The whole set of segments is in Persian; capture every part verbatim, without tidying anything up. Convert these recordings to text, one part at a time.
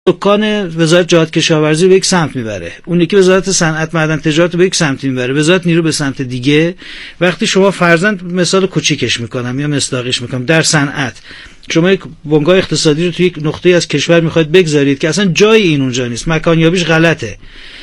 دکان وزارت جهاد کشاورزی به یک سمت میبره، اون یکی وزارت صنعت معدن تجارت به یک سمت میبره، وزارت نیرو به سمت دیگه. وقتی شما فرضاً مثال کوچیکش میکنم یا مصداقش میکنم، در صنعت شما یک بنگاه اقتصادی رو توی یک نقطه از کشور میخواید بگذارید که اصلا جای این اونجا نیست، مکانیابیش غلطه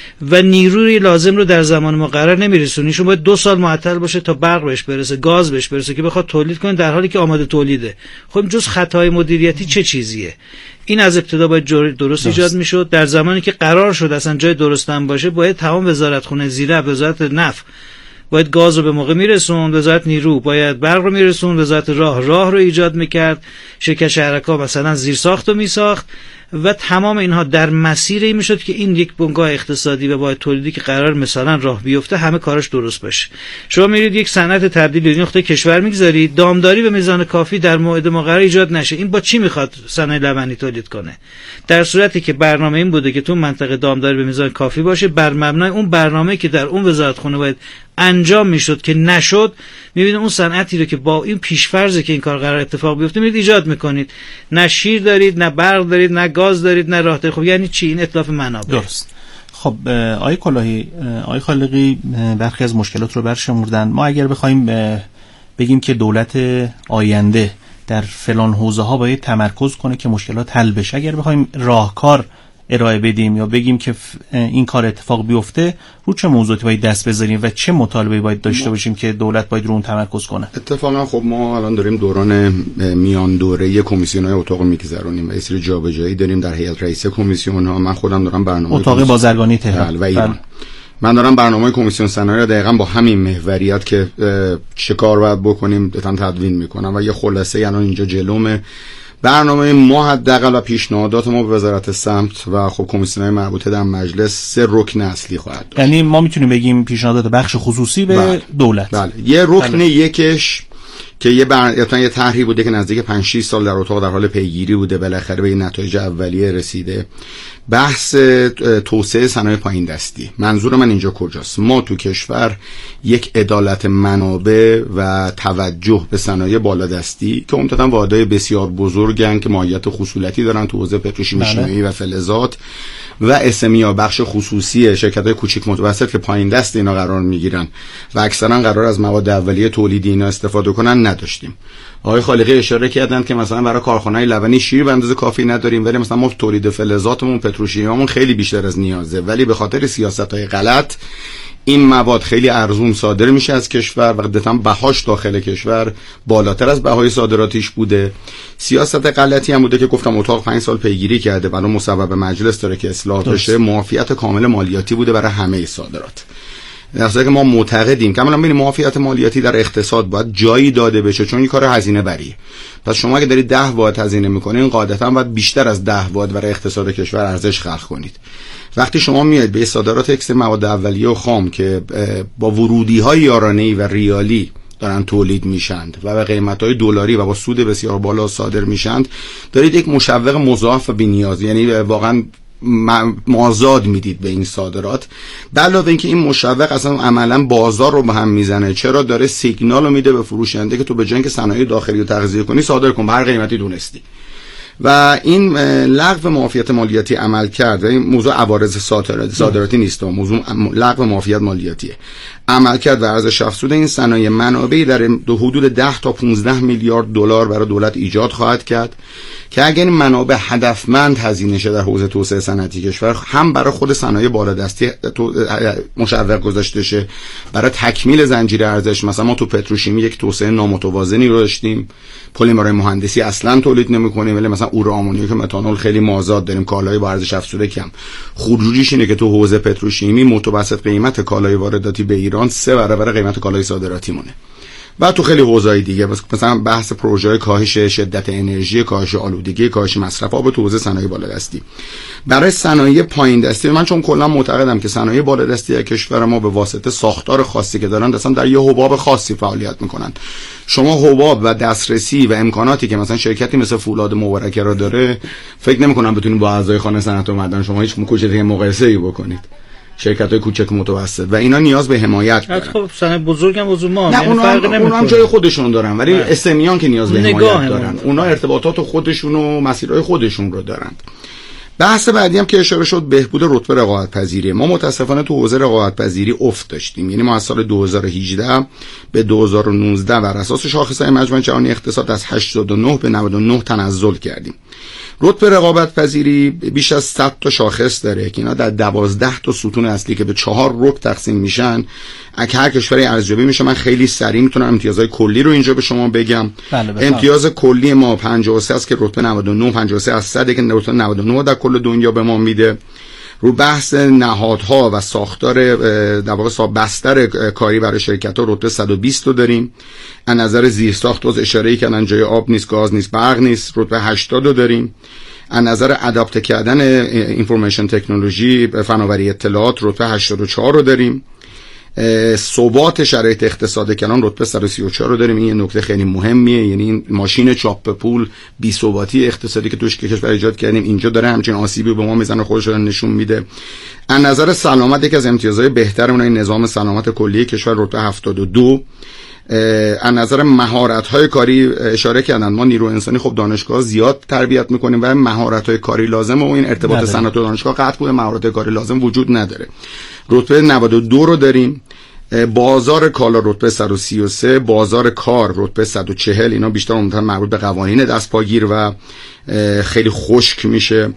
و نیروی لازم رو در زمان مقرر نمیرسونی، شما باید دو سال معطل باشه تا برق بهش برسه، گاز بهش برسه که بخواد تولید کنه در حالی که آماده تولیده. خب جز خطای مدیریتی چه چیزیه؟ این از ابتدا باید درست ایجاد میشد. در زمانی که قرار شد اصلا جای درستم باشه، باید تمام وزارتخونه زیره، وزارت نفت باید گاز رو به موقع میرسوند، وزارت نیرو باید برق رو میرسوند، وزارت راه راه رو ایجاد میکرد، شرکت شهرک‌ها مثلا زیرساخت رو میساخت و تمام اینها در مسیر این میشد که این یک بنگاه اقتصادی و باید تولیدی که قرار مثلا راه بیفته همه کارش درست باشه. شما میرید یک صنعت تبدیل به نقطه کشور میگذارید، دامداری به میزان کافی در موعد مقرر ایجاد نشه. این با چی میخواد صنایع لبنی تولید کنه؟ در صورتی که برنامه این بوده که تو منطقه دامداری به میزان کافی باشه، بر مبنای اون برنامه‌ای که در اون وزارتخونه باید انجام میشد که نشد، میبینید اون صنعتی رو که با این پیشفرضه که این کار قرار اتفاق بیفته میرید ایجاد میکنید، نه شیر دارید، نه برق دارید، نه گاز دارید، نه راه دارید. خب یعنی چی؟ این اتلاف منابع. درست. خب آقای کلاهی، آقای خالقی برخی از مشکلات رو برشمردن. ما اگر بخوایم بگیم که دولت آینده در فلان حوزه ها باید تمرکز کنه که مشکلات حل بشه، اگر بخوایم راهکار ارائه بدیم یا بگیم که این کار اتفاق بیفته، رو چه موضوعاتی باید دست بذاریم و چه مطالبه باید داشته باشیم که دولت باید رو اون تمرکز کنه؟ اتفاقا خب ما الان داریم دوران میان دوره کمیسیون‌های اتاق میگذرونیم و یه سری جابجایی داریم در هیئت رئیسه کمیسیون‌ها. من خودم دارم برنامه اتاق بازرگانی تهران و ایران، من دارم برنامه کمیسیون صنایع دقیقاً با همین محوریت که چه کار باید بکنیم دارم تدوین میکنم و یه خلاصه الان اینجا جلومه. برنامه ما حداقل و پیشنهادات ما به وزارت سمت و خب کمیسیون‌های مربوطه در مجلس سه رکن اصلی خواهد داشت. یعنی ما میتونیم بگیم پیشنهادات بخش خصوصی به بله. دولت. بله. یه رکن بله. یکش که یه بر... یه طرحی بوده که نزدیک پنج شش سال در اتاق در حال پیگیری بوده، بالاخره به نتایج اولیه رسیده، بحث توسعه صنایع پایین دستی. منظور من اینجا کجاست؟ ما تو کشور یک عدالت منابع و توجه به صنایع بالادستی که عمدتاً واحدهای بسیار بزرگن که ماهیت خصولتی دارن تو حوزه پتروشیمی شیمیایی و فلزات و اسمیا بخش خصوصی شرکت‌های کوچیک متوسط که پایین دست اینا قرار میگیرن و اکثرا قرار از مواد اولیه تولیدی اینا استفاده کنن نداشتیم. آقای خالقی اشاره کردند که مثلا برای کارخانه‌های لبنی شیر به اندازه کافی نداریم، ولی مثلا ما تولید فلزاتمون پتروشیمیمون خیلی بیشتر از نیازه، ولی به خاطر سیاست‌های غلط این مواد خیلی ارزون صادر میشه از کشور و قدرتاً بهاش داخل کشور بالاتر از بهای صادراتیش بوده. سیاست غلطی هم بوده که گفتم اتاق پنج سال پیگیری کرده، الان مصوبه مجلس داره که اصلاح بشه. معافیت کامل مالیاتی بوده برای همه صادرات. در حالی که ما معتقدیم که الان ببینید معافیت مالیاتی در اقتصاد باید جایی داده بشه، چون این کار هزینه بریه. پس شما اگه دارید ده واحد هزینه میکنین، قاعدتاً باید بیشتر از ده واحد برای اقتصاد کشور ارزش خلق کنید. وقتی شما میاد به صادرات اکس مواد اولیه و خام که با ورودی‌های یارانه‌ای و ریالی دارن تولید میشند و به قیمت‌های دلاری و با سود بسیار بالا صادر میشند، دارید یک مشوق مضاعف و بی‌نیاز، یعنی واقعاً مازاد میدید به این صادرات. به علاوه اینکه این مشوق اصلا عملا بازار رو به هم میزنه. چرا؟ داره سیگنال رو میده به فروشنده که تو به جای اینکه صنایع داخلی رو تغذیه کنی، صادر کن به هر قیمتی دونستی. و این لغو معافیت مالیاتی عمل کرد و این موضوع عوارض صادراتی نیست، موضوع لغو معافیت مالیاتیه. عمل کرد و ارزش افزوده این صنایع منابعی در دو حدود ده تا پانزده میلیارد دلار برای دولت ایجاد خواهد کرد که اگر این منابع هدفمند هزینه شه در حوزه توسعه صنعتی کشور، هم برای خود صنایع بالادستی مشوق گذاشته شه، برای تکمیل زنجیره ارزش. مثلا ما تو پتروشیمی یک توسعه نامتوازنی رو داشتیم، پلیمرهای مهندسی اصلا تولید نمی‌کنیم، ولی مثلا اور آمونیوم که متانول خیلی مازاد داریم، کالای با ارزش افزوده کم. خروجیش اینه که تو حوزه پتروشیمی متوسط قیمت کالای وارداتی به ایران سه برابر قیمت کالای صادراتی مونه. و تو خیلی حوزه‌های دیگه، مثلا بحث پروژه‌های کاهش شدت انرژی، کاهش آلودگی، کاهش مصرف آب تو حوزه صنایع بالادستی. برای صنایع پایین دستی من چون کلا معتقدم که صنایع بالادستی کشور ما به واسطه ساختار خاصی که دارن اصلا در یه حباب خاصی فعالیت میکنن. شما حباب و دسترسی و امکاناتی که مثلا شرکتی مثل فولاد مبارکه را داره، فکر نمی‌کنم بتونید با اعضای خانه صنعت و معدن شما هیچ کوچکی مقایسه‌ای بکنید. شرکت‌های کوچک متوسط و اینا نیاز به حمایت دارن. خب صنایع بزرگم وضو ما، نه اونا هم, اونا هم جای خودشون دارن، ولی اسمیان که نیاز به حمایت دارن. اونا ارتباطات خودشون و مسیرهای خودشون رو دارن. بحث بعدی هم که اشاره شد بهبود رتبه رقابت پذیری. ما متاسفانه تو حوزه رقابت پذیری افت داشتیم، یعنی ما از سال دو هزار و هجده به دو هزار و نوزده بر اساس شاخص‌های مجمع جهانی اقتصاد از هشتاد و نه به نود و نه تنزل کردیم. رتبه رقابت پذیری بیش از صد تا شاخص داره که اینا در دوازده تا ستون اصلی که به چهار رکن تقسیم میشن، اگه هر کشوری ارزیابی میشه. من خیلی سریع میتونم امتیازهای کلی رو اینجا به شما بگم. بله امتیاز کلی ما پنجاه و سه است که رتبه نود و نه، پنجاه و سه از صد که رتبه نود و نه در کل دنیا به ما میده. رو بحث نهادها و ساختار در واقع بستر کاری برای شرکت‌ها رتبه صد و بیست رو داریم. از نظر زیرساخت باز اشاره‌ای کردن جای آب نیست، گاز نیست، برق نیست، رتبه هشتاد رو داریم. از نظر اداپت کردن اینفورمیشن تکنولوژی، فناوری اطلاعات، رتبه هشتاد و چهار رو داریم. ثبات شرایط اقتصاد کلان رتبه صد و سی و چهار رو داریم. این یه نکته خیلی مهمیه، یعنی این ماشین چاپ پول بی ثباتی اقتصادی که توش کشور ایجاد کردیم اینجا داره همچین آسیبی به ما میزنه، خودش رو نشون میده. از نظر سلامت یکی از امتیازهای بهترمون این نظام سلامت کلی کشور رتبه هفتاد و دو. از نظر مهارت‌های کاری اشاره کردن، ما نیرو انسانی خب دانشگاه زیاد تربیت میکنیم و مهارت‌های کاری لازم و این ارتباط صنعت و دانشگاه قطع بوده، مهارت‌های کاری لازم وجود نداره. رتبه نود و دو رو داریم. بازار کالا رتبه صد و سی و سه، بازار کار رتبه صد و چهل. اینا بیشتر عموما مربوط به قوانین دستپاگیر و خیلی خشک میشه.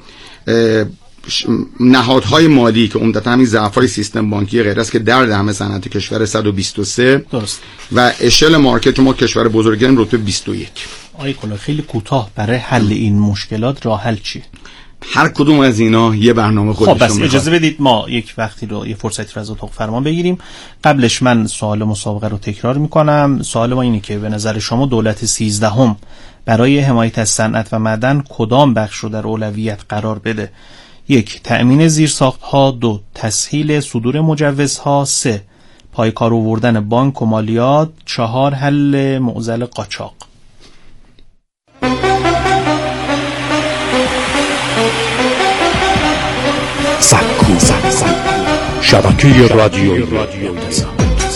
نهادهای مالی که عمدتاً همین ضعف‌های سیستم بانکی غیر است که درد همه صنعت کشور صد و بیست و سه درست. و اشل مارکت ما کشور بزرگترین رتبه بیست و یک. آقای کلا خیلی کوتاه برای حل این مشکلات راه حل چیه؟ هر کدوم از اینا یه برنامه خودشون خب بس میخواد. اجازه بدید ما یک وقتی رو یه فرصتی رو از اتاق فرمان بگیریم. قبلش من سوال مسابقه رو تکرار میکنم. سوال ما اینه که به نظر شما دولت سیزدهم برای حمایت از صنعت و معدن کدام بخش رو در اولویت قرار بده؟ یک، تأمین زیرساخت‌ها. دو، تسهیل صدور مجوزها. سه، پایکار آوردن بانک و مالیات. چهار، حل معضل قاچاق. سکو شبکه رادیویی نظام.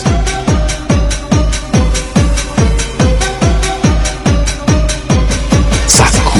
سکو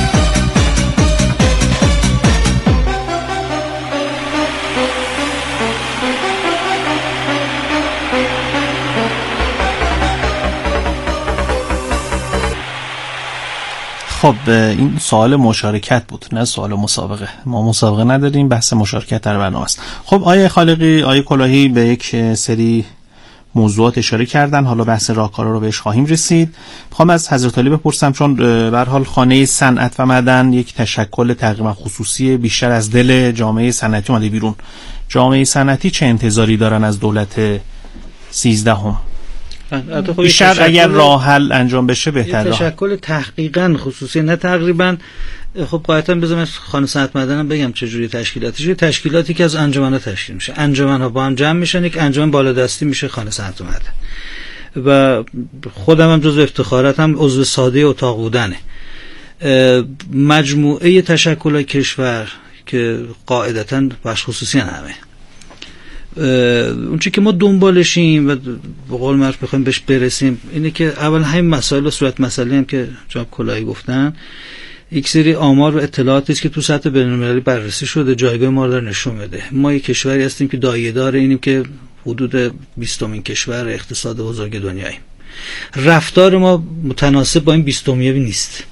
خب این سوال مشارکت بود، نه سوال مسابقه. ما مسابقه نداریم، بحث مشارکت در برنامه است. خب آیه خالقی، آیه کلاهی به یک سری موضوعات اشاره کردن، حالا بحث راهکارا رو بهش خواهیم رسید. میخوام از حضرت علی بپرسم، چون به هر حال خانه صنعت و معدن یک تشکل تقریبا خصوصی بیشتر از دل جامعه صنعتی اومده بیرون. جامعه صنعتی چه انتظاری دارن از دولت سیزدهم؟ بیشتر اگر راه حل انجام بشه بهتره. تشکل تحقیقاً خصوصی، نه تقریبا. خب قاعدتاً بذارم خانه صنعت معدنم بگم چه جوری تشکیلاتش. تشکیلاتی که از انجمن‌ها تشکیل میشه، انجمن‌ها با هم جمع میشن، یک انجمن بالادستی میشه خانه صنعت معدن. و خودم هم جزو افتخاراتم عضو ساده اتاق بودنه. مجموعه تشکلات کشور که قاعدتاً بخش خصوصی همه، اون چیزی که ما دنبالشیم و به قول معروف بخوایم بهش برسیم اینه که اول همین مسائل و صورت مسئله هم که جناب کلاهی گفتن، یک سری آمار و اطلاعاتی است که تو سطح بین‌المللی بررسی شده، جایگاه ما رو داره نشون میده. ما یک کشوری هستیم که دایه‌دار اینیم که حدود بیستمین کشور اقتصاد بزرگ دنیاییم. رفتار ما متناسب با این بیستمیه نیست.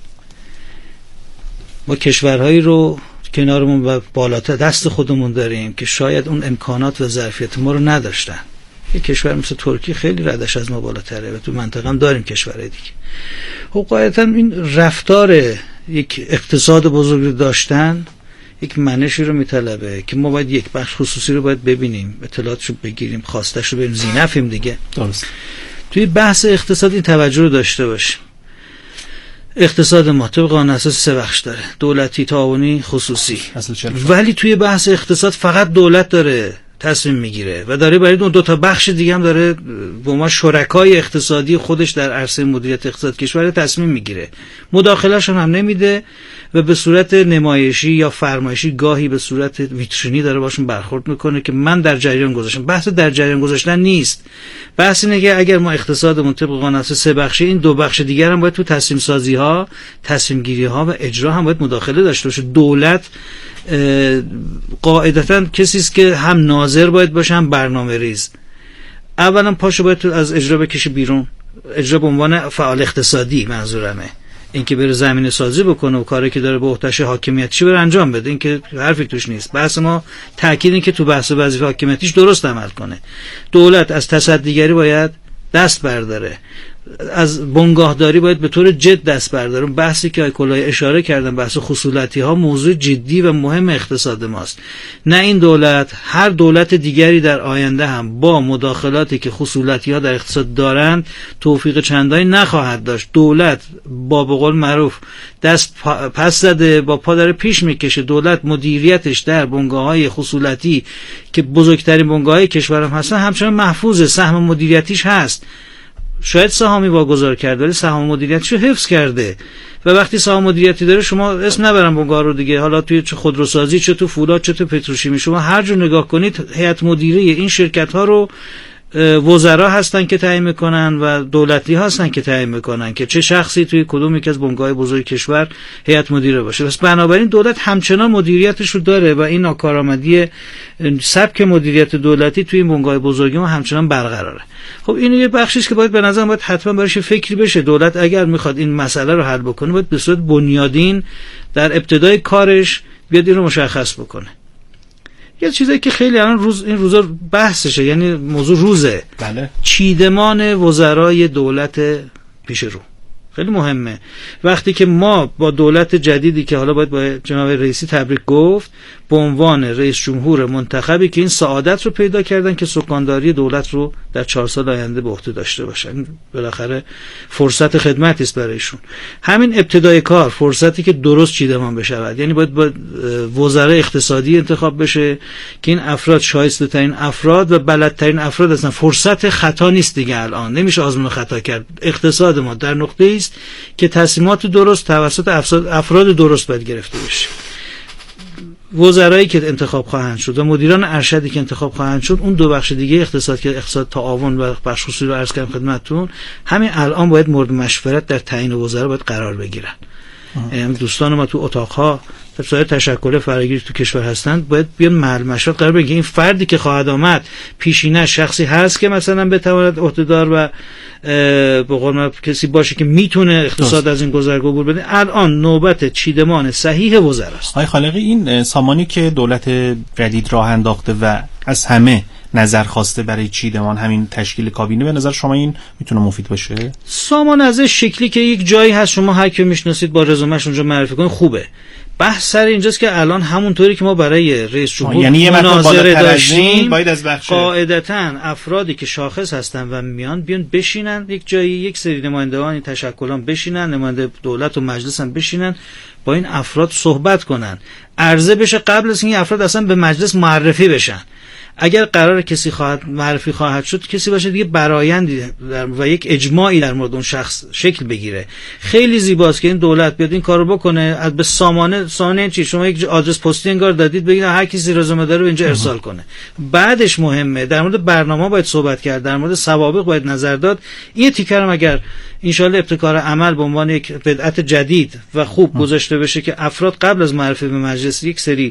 ما کشورهایی رو کنارمون و بالاتر دست خودمون داریم که شاید اون امکانات و ظرفیت ما رو نداشتن. یک کشور مثل ترکیه خیلی ردش از ما بالاتره و تو منطقه هم داریم کشورهای دیگه. خب قاعدتاً این رفتار یک اقتصاد بزرگ داشتن یک منشی رو میطلبه که ما باید یک بخش خصوصی رو باید ببینیم، اطلاعاتش رو بگیریم، خواستش رو ببینیم، زینفیم دیگه. درست. توی بحث اقتصاد این توجه رو داشته باشیم. اقتصاد ما طبق قانون اساسی سه بخش داره: دولتی، تعاونی، خصوصی. ولی توی بحث اقتصاد فقط دولت داره تصمیم میگیره و داره برای اون دو تا بخش دیگه هم داره به ما شرکای اقتصادی خودش در عرصه مدیریت اقتصاد کشور تصمیم میگیره. مداخله‌اش هم نمیده و به صورت نمایشی یا فرمایشی گاهی به صورت ویترینی داره باشون برخورد میکنه که من در جریان گذاشتم. بحث در جریان گذاشتن نیست. بحث اینه که اگر ما اقتصادمون طبق قانون سه بخشی، این دو بخش دیگر هم باید تو تصمیم سازی ها، تصمیم گیری ها و اجرا هم باید مداخله داشته باشه. دولت قاعدتاً کسی است که هم ناظر باید باشه هم برنامه ریز. اولا پاشو باید تو از اجرا بکشه بیرون. اجرا به عنوان فعال اقتصادی منظورمه، اینکه بره زمینه سازی بکنه و کاری که داره به عهده‌اش حاکمیتیش بره انجام بده، این که حرفی توش نیست. بحث ما تاکید این که تو بحث وظیفه حاکمیتیش درست عمل کنه. دولت از تصدیگری باید دست برداره، از بنگاهداری باید به طور جد دست برداره. بحثی که آقای کلاهی اشاره کردن، بحث خصولتی ها، موضوع جدی و مهم اقتصاد ماست. نه این دولت، هر دولت دیگری در آینده هم با مداخلاتی که خصولتی ها در اقتصاد دارند توفیق چندانی نخواهد داشت. دولت با به قول معروف دست پس زده، با پا داره پیش میکشه. دولت مدیریتش در بنگاه‌های خصولتی که بزرگترین بنگاه‌های کشور هم هستن همچنان محفوظه، سهم مدیریتیش هست. شاید سهامی واگذار کرده ولی سهام مدیریتیش رو حفظ کرده و وقتی سهام مدیریتی داره، شما اسم نبرم بنگاه رو دیگه، حالا توی چه خودروسازی، چه تو فولاد، چه تو پتروشیمی، شما هر جور نگاه کنید هیئت مدیره این شرکت ها رو وزرا هستن که تعیین میکنن و دولتی هستن که تعیین میکنن که چه شخصی توی کدوم یک از بنگاه بزرگ کشور هیئت مدیره باشه. پس بنابراین دولت همچنان مدیریتش رو داره و این ناکارآمدی سبک مدیریت دولتی توی این بنگاه بزرگ ما همچنان برقراره. خب این یه بخشی است که باید به نظر باید حتما براش فکری بشه. دولت اگر میخواد این مسئله رو حل بکنه، باید به صورت بنیادین در ابتدای کارش بیاد این رو مشخص بکنه. یه چیزی که خیلی الان روز این روزا بحثشه، یعنی موضوع روزه، بله، چیدمان وزرای دولت پیش رو خیلی مهمه. وقتی که ما با دولت جدیدی که حالا باید با جناب رئیسی تبریک گفت، به عنوان رئیس جمهور منتخبی که این سعادت رو پیدا کردن که سکانداری دولت رو در چهار سال آینده به عهده داشته باشن، بالاخره فرصت خدمتی است برایشون. همین ابتدای کار فرصتی که درست چیدمان بشود، یعنی باید با وزرای اقتصادی انتخاب بشه که این افراد شایسته ترین افراد و بلدترین افراد هستن. فرصت خطا نیست دیگه، الان نمیشه آزمون خطا کرد. اقتصاد ما در نقطه‌ای است که تصمیمات درست توسط افراد درست باید گرفته بشه. وزرایی که انتخاب خواهند شد و مدیران ارشدی که انتخاب خواهند شد، اون دو بخش دیگه اقتصاد که اقتصاد تعاون و بخش خصوصی رو عرض کردم خدمتتون، همین الان باید مورد مشورت در تعیین وزرا باید قرار بگیرن. یعنی دوستان ما تو اتاق‌ها در سایر تشکل فراگیری تو کشور هستند، باید بیان محل مشورت قرار بگیرن. این فردی که خواهد آمد پیشینه شخصی هست که مثلا بتواند عهدهدار و به قول معروف کسی باشه که میتونه اقتصاد از این گذرگاه عبور بده. الان نوبت چیدمان صحیح وزراست. آقای خالقی، این سامانی که دولت جدید راه انداخته و از همه نظر خواسته برای چیدمان همین تشکیل کابینه، به نظر شما این میتونه مفید باشه؟ سامان از شکلی که یک جایی هست شما هر کی میشناسید با رزومه‌اش اونجا معرفی کنید، خوبه. بحث سر اینجاست که الان همونطوری که ما برای رئیس جمهور یعنی مناظره داشتیم، باید از بخش قاعدتاً افرادی که شاخص هستن و میان بیان بشینن یک جایی، یک سری نمایندگان این تشکلان بشینن، نماینده دولت و مجلس هم بشینن، با این افراد صحبت کنن، عرضه بشه قبل از اینکه افراد اصلا به مجلس معرفی بشن. اگر قرار کسی خواهد معرفی خواهد شد، کسی باشه دیگه برآیندی و یک اجماعی در مورد اون شخص شکل بگیره. خیلی زیباست که این دولت بیاد این کارو بکنه. از به سامانه سامانه چی، شما یک آدرس پستی انگار دادید بگید هر کسی رزومه داره اینجا ارسال کنه. بعدش مهمه در مورد برنامه باید صحبت کرد، در مورد سوابق باید نظر داد. این تیکرم اگر ان شاءالله ابتکار عمل به عنوان یک بدعت جدید و خوب گذاشته بشه که افراد قبل از معرفی به مجلس یک سری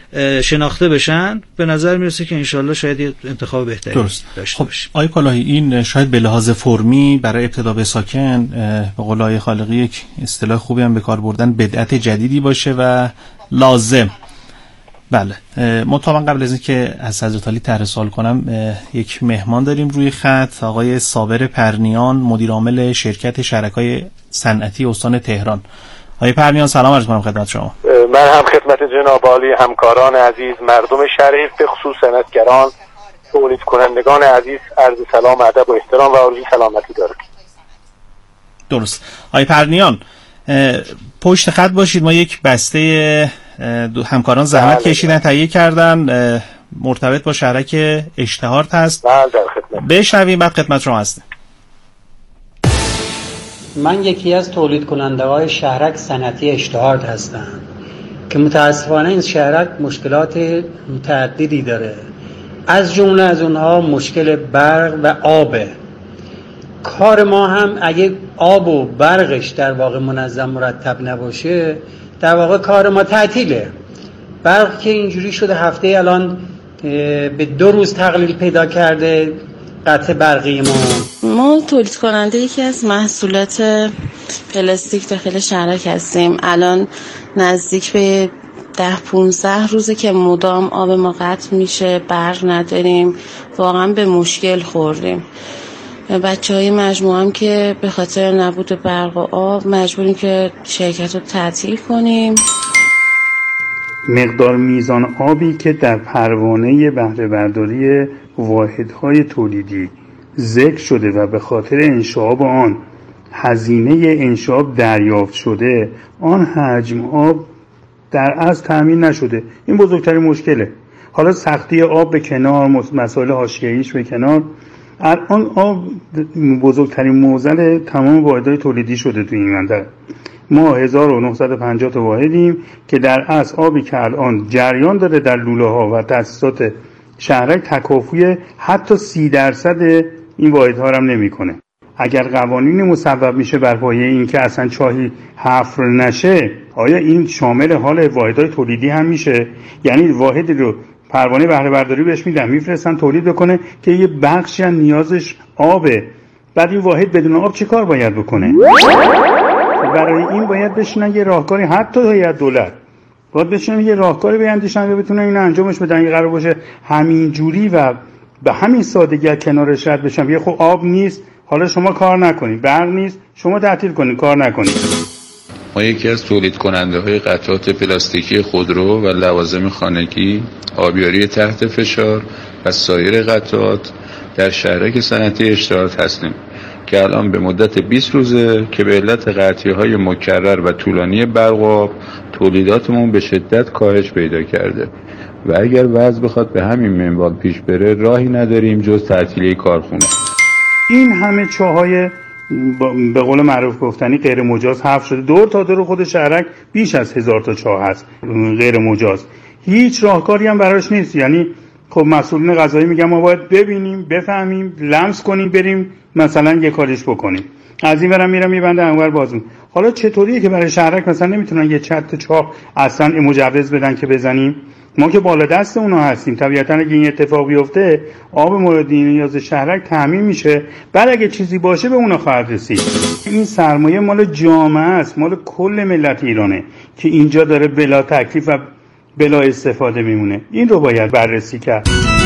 شناخته بشن، به نظر میرسه که انشالله شاید یه انتخاب بهتری داشته باشیم. آقای کلاهی، این شاید به لحاظ فرمی برای ابتدا به ساکن به قول آقای خالقی یک اصطلاح خوبی هم به کار بردن، بدعت جدیدی باشه و لازم. بله، مطمئن قبل از اینکه از حضرت علی طرح سوال کنم، یک مهمان داریم روی خط، آقای صابر پرنیان، مدیر عامل شرکت شرکای صنعتی استان تهران. آقای پرنیان سلام عرض می‌کنم خدمت شما. من هم خدمت جناب عالی، همکاران عزیز، مردم شریف، به خصوص صنعتگران، تولید کنندگان عزیز عرض سلام، ادب و احترام و آرزوی سلامتی دارم. درست. آقای پرنیان، پشت خط باشید، ما یک بسته همکاران زحمت کشیدن، تهیه کردن، مرتبط با شهرک اشتهارت هست. بله در خدمت. بشنویم بعد خدمت شما هستیم. من یکی از تولید کننده های شهرک صنعتی اشتهارت هستم که متاسفانه این شهرک مشکلات متعددی داره. از جمله از اونها مشکل برق و آبه. کار ما هم اگه آب و برقش در واقع منظم مرتب نباشه در واقع کار ما تعطیله. برق که اینجوری شده هفته الان به دو روز تقلیل پیدا کرده قطع برقی ما. ما تولید کننده یکی از محصولات پلاستیک داخل شهرک هستیم. الان نزدیک به ده پونزده روزه که مدام آب ما قطع میشه، برق نداریم، واقعا به مشکل خوردیم. بچه های مجموعه هم که به خاطر نبود برق و آب مجبوریم که شرکت رو تعطیل کنیم. مقدار میزان آبی که در پروانه بهره برداری واحدهای تولیدی ذکر شده و به خاطر انشعاب آن هزینه انشعاب دریافت شده، آن حجم آب در اصل تامین نشده. این بزرگترین مشکله. حالا سختی آب به کنار، مسائل حاشیه‌ایش به کنار، الان آب بزرگترین معضل تمام واحدهای تولیدی شده تو این منطقه. ما هزار و نهصد و پنجاه تا واحدیم که در اصل آبی که الان جریان داره در لوله ها و تاسیسات شهرک تکافوی حتی سی درصد این واحدها هم نمیکنه. اگر قوانینی مسبب میشه بر پایه این که اصلا چاهی حفر نشه، آیا این شامل حال واحدهای تولیدی هم میشه؟ یعنی واحدی رو پروانه بهره برداری بهش میدن، میفرستن تولید بکنه که یه بخشی از نیازش آبه، بعد این واحد بدون آب چی کار باید بکنه؟ برای این باید بشینن یه راهکاری، حتی هیئت دولت باید بشینن یه راهکاری بیاندیشن و بتونن اینو انجامش بدن. قرار باشه همین جوری و به همین سادگی کنارش رد بشن. یه خب آب نیست، حالا شما کار نکنید، برق نیست، شما تعطیل کنید، کار نکنید. ما یکی از تولید کننده های قطعات پلاستیکی خودرو و لوازم خانگی، آبیاری تحت فشار و سایر قطعات در شهرک صنعتی اشتهارت هستیم که الان به مدت بیست روزه که به علت قطعی‌های مکرر و طولانی برق و آب تولیداتمون به شدت کاهش پیدا کرده و اگر وضع بخواد به همین منوال پیش بره راهی نداریم جز تعطیلی کارخونه. این همه چاهای به قول معروف گفتنی غیر مجاز حذف شده. دور تا دور خود شهرک بیش از هزار تا چاه هست غیر مجاز. هیچ راهکاری هم براش نیست. یعنی خب مسئولین قضایی میگن ما باید ببینیم، بفهمیم، لمس کنیم، بریم مثلا یه کاریش بکنیم. از این برم میرم میبنده انور بازم. حالا چطوریه که برای شهرک مثلا نمیتونن یه چت چاه اصلا مجوز بدن که بزنیم؟ ما که بالا دست اونا هستیم. طبیعتا اگه این اتفاق بیفته آب مورد نیاز شهرک تامین میشه، بعد اگه چیزی باشه به اونا خواهد رسید. این سرمایه مال جامعه است، مال کل ملت ایرانه که اینجا داره بلا تکلیف و بلا استفاده میمونه. این رو باید بررسی کرد.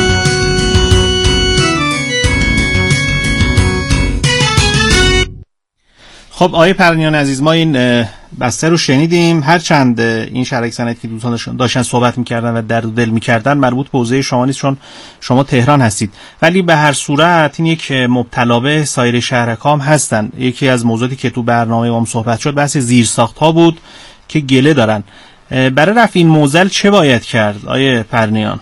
خب آقای پرنیان عزیز، ما این بسته رو شنیدیم. هرچند این شهرک صنعتی که دوستان داشتن صحبت میکردن و درد دل میکردن مربوط به حوزه شما نیست چون شما تهران هستید، ولی به هر صورت این یک مبتلا به سایر شهرک هم هستن. یکی از موضوعاتی که تو برنامه ما صحبت شد بحث زیرساخت ها بود که گله دارن. برای رفع این معضل چه باید کرد آقای پرنیان؟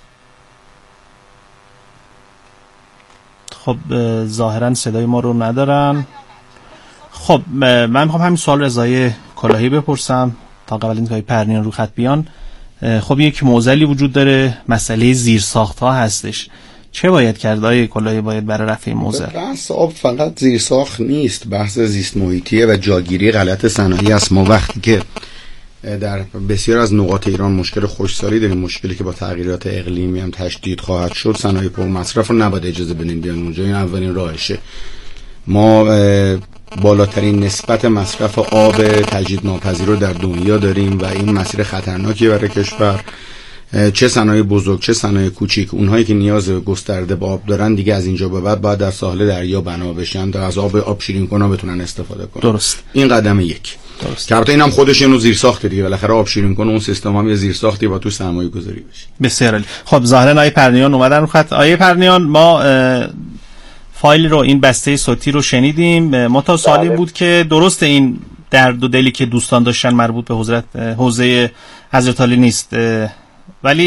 خب ظاهرا صدای ما رو ندارن. خب من میخوام همین سوال رضای کلاهی بپرسم تا قبل اینکه آقای پرنیان رو خط بیان. خب یک معضلی وجود داره، مسئله زیرساخت ها هستش. چه باید کرد آقای کلاهی باید برای رفع این معضل؟ بحث آب فقط زیرساخت نیست، بحث زیست محیطیه و جاگیری غلط صنایعی است. ما وقتی که در بسیار از نقاط ایران مشکل خشکسالی داریم، مشکلی که با تغییرات اقلیمی هم تشدید خواهد شد، صنایع پرمصرف رو نباید اجازه بدیم بیان اونجا. این اولین راهشه. ما بالاترین نسبت مصرف آب تجدید ناپذیر رو در دنیا داریم و این مسیر خطرناکی برای کشور. چه صنایع بزرگ چه صنایع کوچیک، اونهایی که نیاز گسترده به آب دارن دیگه از اینجا به بعد باید در ساحل دریا بنا بشن تا از آب آب شیرین کنا بتونن استفاده کنن. درست. این قدم یک. درست. که البته اینم خودش اینو زیرساخته دیگه، بالاخره آب شیرین کنه اون سیستم هم یه زیرساختی با تو سرمایه گذاری بشه. بسیار عالی. خب ظاهرا آقای پرنیان اومدن رو خط. آقای پرنیان، ما فایل رو، این بسته صوتی رو شنیدیم. ما تا سوالی بود که درست این درد و دلی که دوستان داشتن مربوط به حضرت حوزه حضرت علی نیست، ولی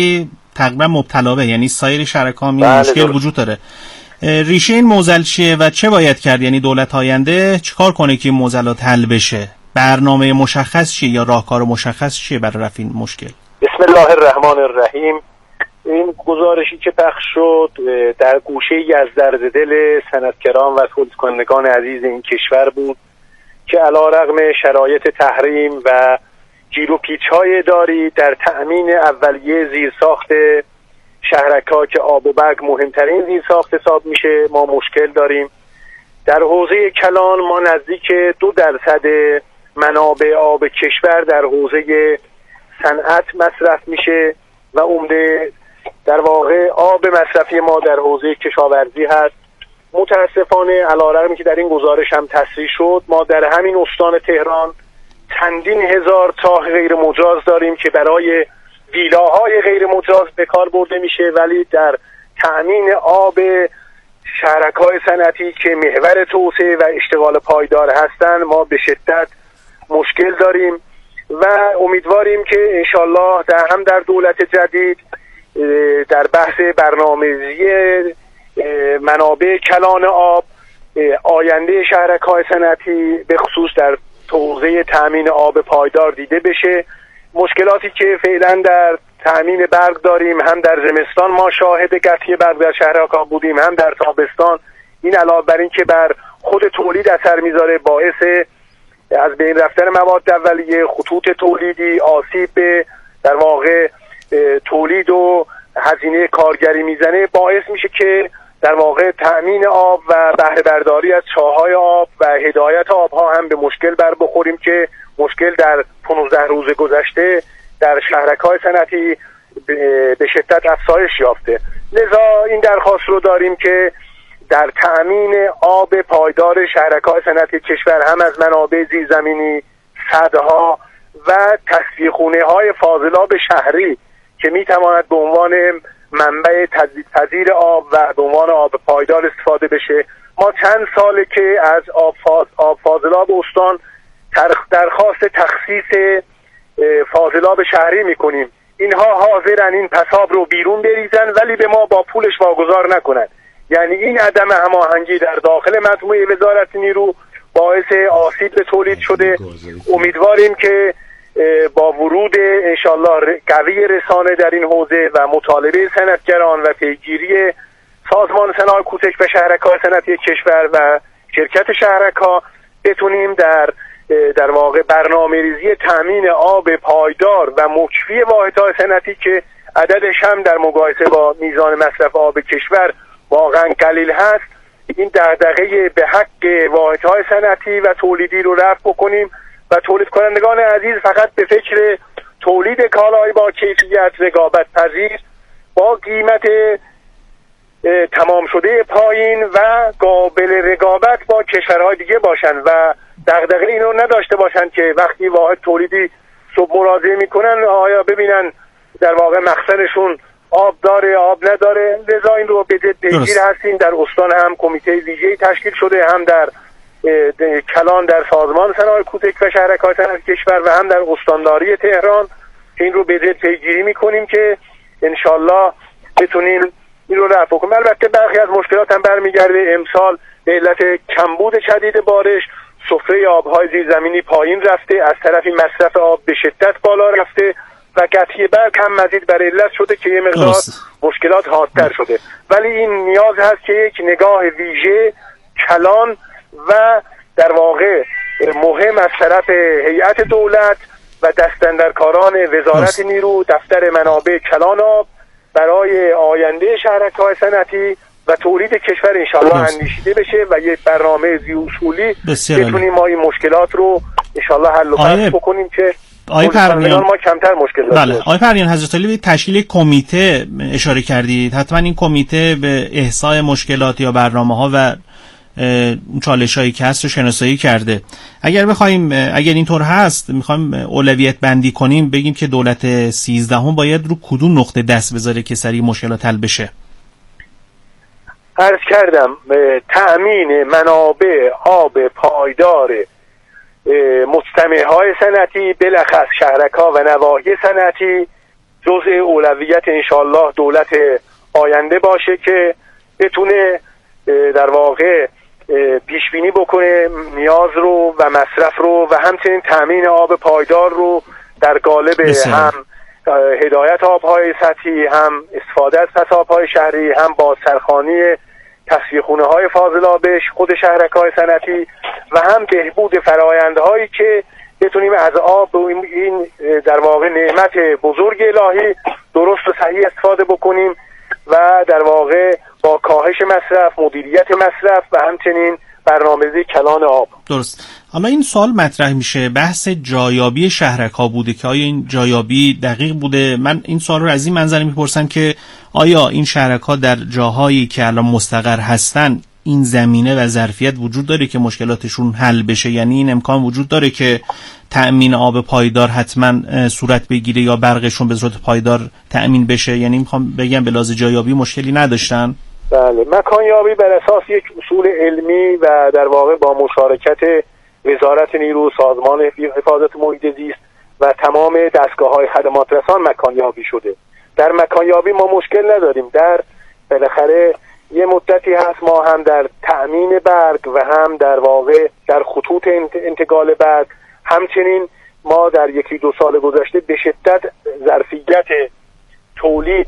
تقریبا مبتلا به، یعنی سایر شرکا هم این مشکل وجود داره. ریشه این معضل چیه و چه باید کرد؟ یعنی دولت آینده چیکار کنه که این معضلات حل بشه؟ برنامه مشخص چیه یا راهکار مشخص چیه برای رفع این مشکل؟ بسم الله الرحمن الرحیم. این گزارشی که پخش شد در گوشه‌ای از درد دل صنعتگران و تولید کنندگان عزیز این کشور بود که علیرغم شرایط تحریم و گیر و پیچ‌های اداری در تأمین اولیه زیرساخت شهرک‌ها که آب و برق مهمترین زیرساخت حساب میشه ما مشکل داریم. در حوزه کلان ما نزدیک دو درصد منابع آب کشور در حوزه صنعت مصرف میشه و عمده در واقع آب مصرفی ما در حوزه کشاورزی هست. متاسفانه علیرغم که در این گزارش هم تصریح شد ما در همین استان تهران چندین هزار تا غیر مجاز داریم که برای ویلاهای غیر مجاز به کار برده میشه، ولی در تأمین آب شهرک‌های صنعتی که محور توسعه و اشتغال پایدار هستند ما به شدت مشکل داریم و امیدواریم که انشالله در هم در دولت جدید در بحث برنامه‌ریزی منابع کلان آب آینده شهرک‌های صنعتی به خصوص در حوزه تأمین آب پایدار دیده بشه. مشکلاتی که فعلا در تأمین برق داریم، هم در زمستان ما شاهد قطعی برق در شهرک‌ها بودیم، هم در تابستان. این علاوه بر این که بر خود تولید اثر میذاره، باعث از بین رفتن مواد اولیه، خطوط تولیدی، آسیب به در واقع تولید و هزینه کارگری میزنه، باعث میشه که در واقع تأمین آب و بهره برداری از چاهای آب و هدایت آبها هم به مشکل بر بخوریم که مشکل در پانزده روز گذشته در شهرک‌های صنعتی به شدت افزایش یافته. لذا این درخواست رو داریم که در تأمین آب پایدار شهرک‌های صنعتی کشور هم از منابع زیرزمینی، سدها و تصفیه‌خانه‌های فاضلاب شهری که میتواند به عنوان منبع تجدیدپذیر آب و به عنوان آب پایدار استفاده بشه. ما چند ساله که از آب, فاض... آب فاضلاب استان درخواست تخصیص فاضلاب شهری میکنیم. اینها حاضرن این پساب رو بیرون بریزن ولی به ما با پولش واگذار نکنن. یعنی این عدم هماهنگی در داخل مجموعه وزارت نیرو باعث آسیب به تولید شده. امیدواریم که با ورود انشالله قوی رسانه در این حوزه و مطالبه صنعتگران و پیگیری سازمان صنایع کوچک و شهرک‌های صنعتی کشور و شرکت شهرک‌ها بتونیم در در واقع برنامه‌ریزی تأمین آب پایدار و مکفی واحدهای صنعتی که عددش هم در مقایسه با میزان مصرف آب کشور واقعا قلیل هست، این دغدغه به حق واحدهای صنعتی و تولیدی رو رفع بکنیم و تولید کنندگان عزیز فقط به فکر تولید کالای با کیفیت، رقابت پذیر با قیمت تمام شده پایین و قابل رقابت با کشورهای دیگه باشن و دغدغه اینو نداشته باشن که وقتی واحد تولیدی صبح مراجعه میکنن آیا ببینن در واقع مخزنشون آب داره آب نداره. لذا این رو به جد پیگیر هستیم. در استان هم کمیته ویژه‌ای تشکیل شده، هم در کلان در سازمان صنایع کوچک و شهرک‌های صنعتی کشور و هم در استانداری تهران که این رو به جد پیگیری میکنیم که انشالله بتونیم این رو رفع کنیم. البته برخی از مشکلات هم برمیگرده. امسال به علت کمبود شدید بارش سفره آبهای زیرزمینی پایین رفته، از طرفی مصرف آب به شدت بالا رفته و قطعی برق هم مزید بر علت شده که یه مقدار مشکلات حادتر شده. ولی این نیاز هست که یک نگاه ویژه کلان و در واقع مهم از طرف هیئت دولت و دستاندرکاران وزارت نیرو، دفتر منابع کلان آب برای آینده شهرک‌های صنعتی و تولید کشور انشالله اندیشیده بشه و یک برنامه ذی-اصولی بتونیم ما این مشکلات رو انشالله حل و فصل بکنیم که آقای پروین ما کمتر مشکل داشته بله. آقای پروین حضرت علی به تشکیل کمیته اشاره کردید. حتما این کمیته به احصای مشکلات یا برنامه‌ها و چالش‌هایی که هست رو شناسایی کرده. اگر بخوایم اگر اینطور هست می‌خوایم اولویت بندی کنیم بگیم که دولت سیزدهم باید رو کدوم نقطه دست بذاره که سریع مشکلات حل بشه؟ عرض کردم تأمین منابع آب پایدار مجتمع‌های صنعتی، بلخص شهرک‌ها و نواحی صنعتی جزء اولویت انشالله دولت آینده باشه که بتونه در واقع پیش بینی بکنه نیاز رو و مصرف رو و همچنین تامین آب پایدار رو در قالب بسیار. هم هدایت آبهای سطحی، هم استفاده از پس آبهای شهری، هم بازسرخانی تصفیه خونه های فاضلابش خود شهرک‌های صنعتی و هم بهبود فرآیندهایی که بتونیم از آب این در واقع نعمت بزرگ الهی درست و صحیح استفاده بکنیم و در واقع با کاهش مصرف، مدیریت مصرف و همچنین برنامه‌ریزی کلان آب. درست. اما این سوال مطرح میشه، بحث جایابی شهرک ها بوده که آیا این جایابی دقیق بوده؟ من این سوال رو از این منظر میپرسم که آیا این شهرک ها در جاهایی که الان مستقر هستن این زمینه و ظرفیت وجود داره که مشکلاتشون حل بشه؟ یعنی این امکان وجود داره که تأمین آب پایدار حتما صورت بگیره یا برقشون به صورت پایدار تأمین بشه؟ یعنی میخوام بگم به لحاظ جایابی مشکلی نداشتن؟ بله، مکانیابی بر اساس یک اصول علمی و در واقع با مشارکت وزارت نیرو، سازمان حفاظت محیط زیست و تمام دستگاه‌های خدمات رسان مکانیابی شده. در مکانیابی ما مشکل نداریم. در بالاخره یه مدتی هست ما هم در تأمین برق و هم در واقع در خطوط انتقال برق، همچنین ما در یکی دو سال گذشته به شدت ظرفیت تولید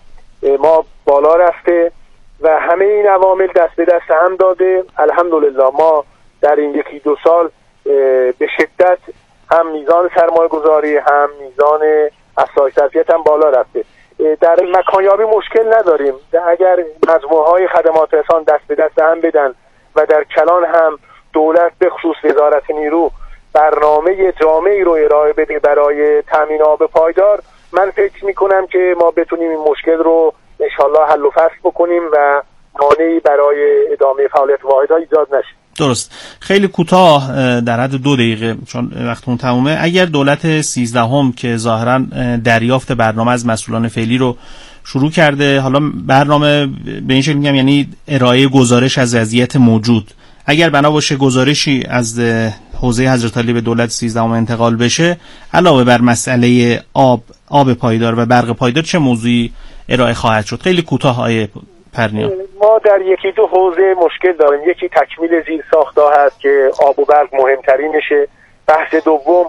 ما بالا رفته و همه این عوامل دست به دست هم داده. الحمدلله ما در این یکی دو سال به شدت هم میزان سرمایه گذاری هم میزان افزایش ظرفیت هم بالا رفته. در مکانیابی مشکل نداریم. اگر مجموعه های خدمات رسان دست به دست هم بدن و در کلان هم دولت به خصوص وزارت نیرو برنامه جامعی رو ارائه بده برای تامین آب پایدار، من فکر میکنم که ما بتونیم این مشکل رو انشالله حل و فصل بکنیم و مانعی برای ادامه فعالیت واحدها ایجاد نشه. درست. خیلی کوتاه در حد دو دقیقه چون وقتمون تمومه، اگر دولت سیزدهم که ظاهرا دریافت برنامه از مسئولان فعلی رو شروع کرده، حالا برنامه به این شکل میگم یعنی ارائه گزارش از وضعیت موجود، اگر بنا باشه گزارشی از حوزه حضرت علی به دولت سیزدهم انتقال بشه، علاوه بر مسئله آب آب پایدار و برق پایدار چه موضوعی ارائه خواهد شد؟ خیلی کوتاه آیه پرنیا. ما در یکی دو حوزه مشکل داریم. یکی تکمیل زیر ساخت‌ها هست که آب و برق مهمترینشه. بحث دوم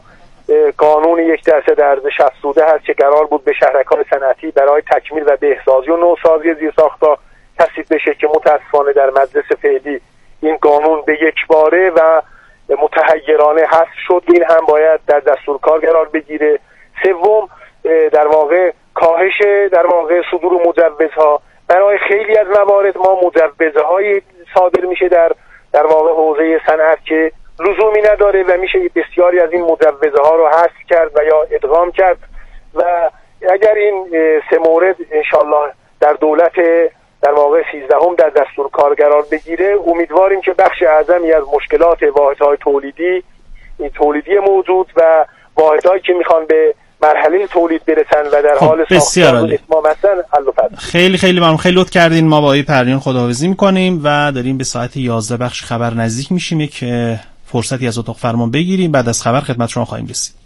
قانون یک درصد ارزش افزوده هست که قرار بود به شهرکان صنعتی برای تکمیل و بهسازی و نوسازی زیر ساخت‌ها تصویب بشه که متأسفانه در مجلس فعلی این قانون به یک باره و متحیرانه حذف شد. این هم باید در دستور کار قرار بگیره. سوم در واقع کاهش در واقع صدور مجوزها. برای خیلی از موارد ما مجوزهای صادر میشه در در واقع حوزه صنعت که لزومی نداره و میشه بسیاری از این مجوزها رو حذف کرد و یا ادغام کرد و اگر این سه مورد انشالله در دولت در واقع سیزدهم در دستور کار قرار بگیره، امیدواریم که بخش اعظمی از مشکلات واحدهای تولیدی این تولیدی موجود و واحدهایی که میخوان به مرحله تولید برسن و در حال ساختن و اتمام هستن حل و فصل. خیلی خیلی ممنون، خیلی لطف کردین. ما با آقای پرنیان خداحافظی میکنیم و داریم به ساعت یازده بخش خبر نزدیک میشیم که فرصتی از اتاق فرمان بگیریم. بعد از خبر خدمت شما خواهیم رسید.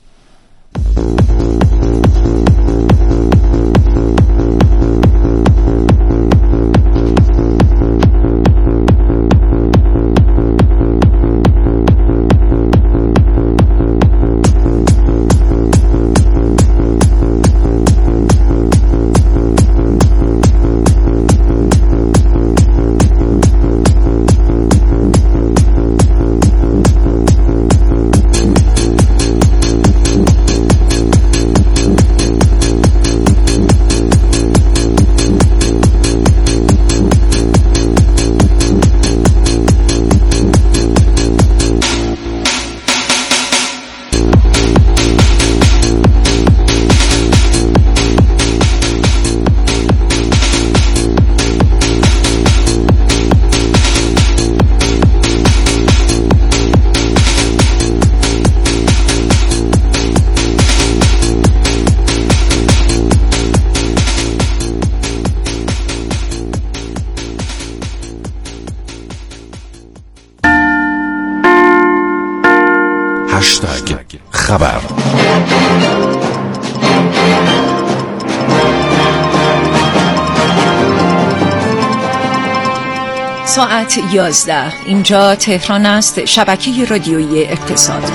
ساعت یازده. اینجا تهران است، شبکه رادیویی اقتصاد.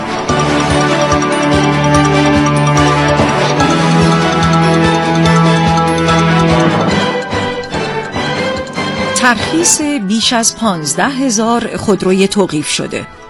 ترخیص بیش از پانزده هزار خودروی توقیف شده.